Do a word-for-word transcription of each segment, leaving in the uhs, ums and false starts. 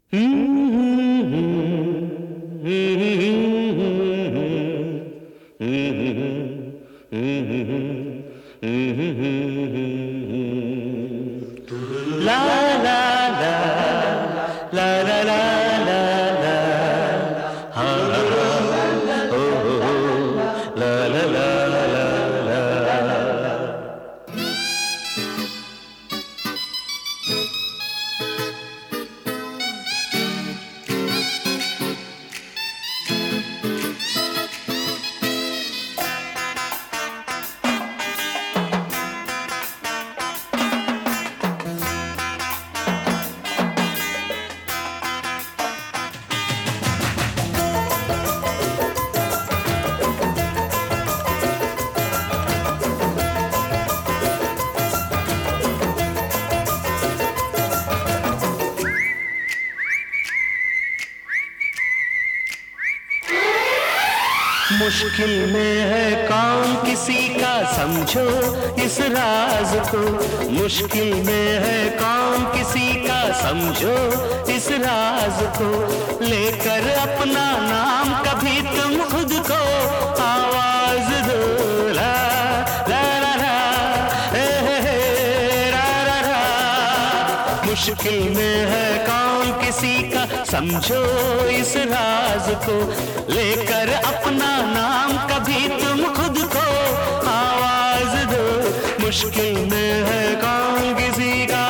मुश्किल में है कौन किसी का समझो इस राज को, मुश्किल में है कौन किसी का समझो इस राज को, लेकर अपना नाम कभी तुम खुद को आवाज दो, ला ला ला ला हे हे रा रा रा। मुश्किल में है कौन किसी का समझो इस राज को, लेकर अपना नाम कभी तुम खुद को आवाज दो, मुश्किल में है कौन किसी का।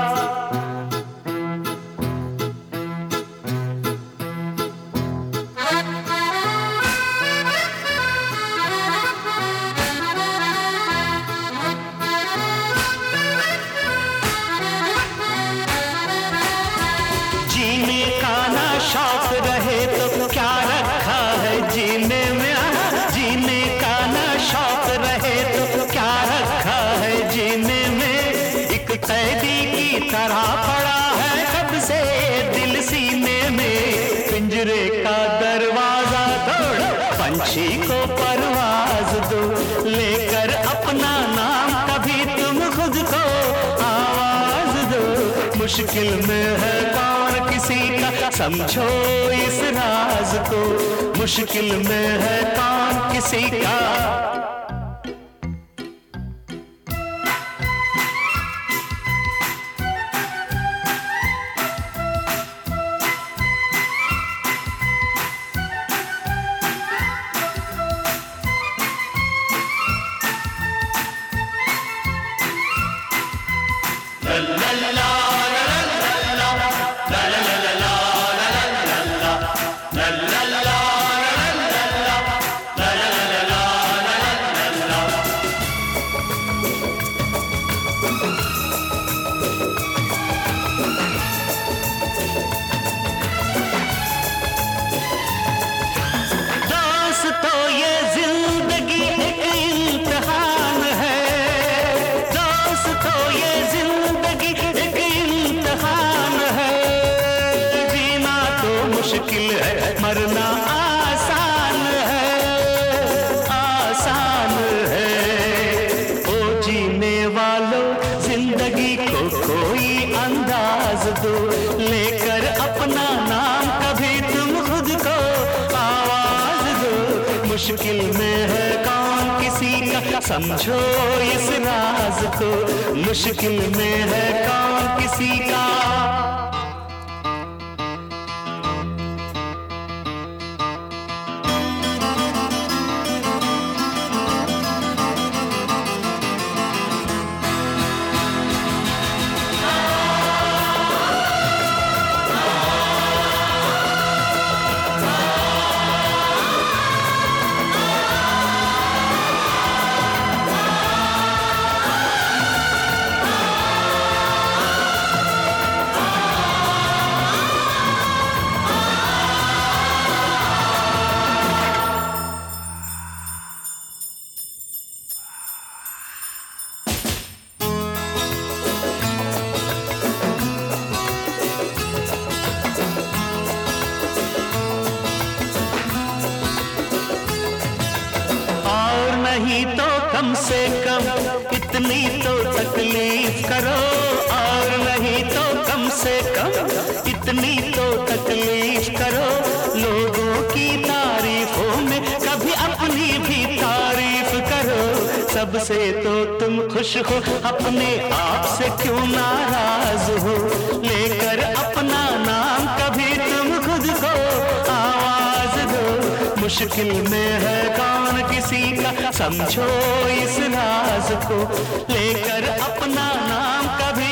जीने का ना शौक रहे तो क्या रखा है जीने में, जीने का ना शौक रहे तो क्या रखा है जीने में, एक कैदी की तरह पड़ा है कब से दिल सीने में, पिंजरे का दरवाजा तोड़ पंछी को परवाज दो, लेकर अपना नाम कभी तुम खुद को आवाज दो, मुश्किल में है कौन किसी का समझो इस राज को, मुश्किल में है कौन किसी का। मुश्किल है मरना आसान है, आसान है। ओ जीने वालों जिंदगी को कोई अंदाज दो, लेकर अपना नाम कभी तुम खुद को आवाज दो, मुश्किल में है कौन किसी का समझो इस राज को, मुश्किल में है कौन किसी का। नहीं तो कम से कम इतनी तो तकलीफ करो, और नहीं तो कम से कम, इतनी तो तकलीफ करो। लोगों की तारीफों में कभी अपनी भी तारीफ करो। सबसे तो तुम खुश हो, अपने आप से क्यों नाराज हो। लेकर अपना नाम कभी तुम खुद को आवाज दो। मुश्किल में है कौन किसी का, समझो इस राज को। लेकर अपना नाम कभी